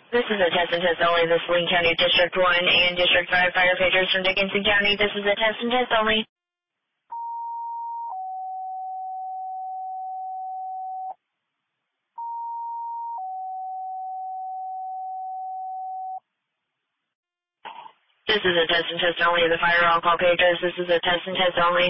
This is a test and test only. This is Lee County District 1 and District 5 firefighters from Dickinson County. This is a test and test only. This is a test and test only. The fire on call pages. This is a test and test only.